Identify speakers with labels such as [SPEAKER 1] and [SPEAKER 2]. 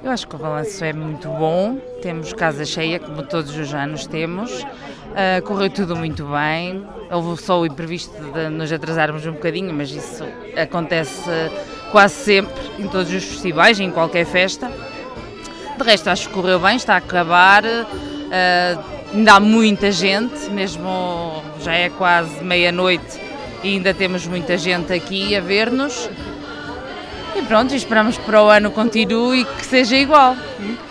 [SPEAKER 1] Eu acho que o balanço é muito bom, temos casa cheia, como todos os anos temos, correu tudo muito bem, houve só o imprevisto de nos atrasarmos um bocadinho, mas isso acontece quase sempre em todos os festivais, em qualquer festa. De resto acho que correu bem, está a acabar, ainda há muita gente, mesmo já é quase meia-noite e ainda temos muita gente aqui a ver-nos. E pronto, esperamos que para o ano continue e que seja igual.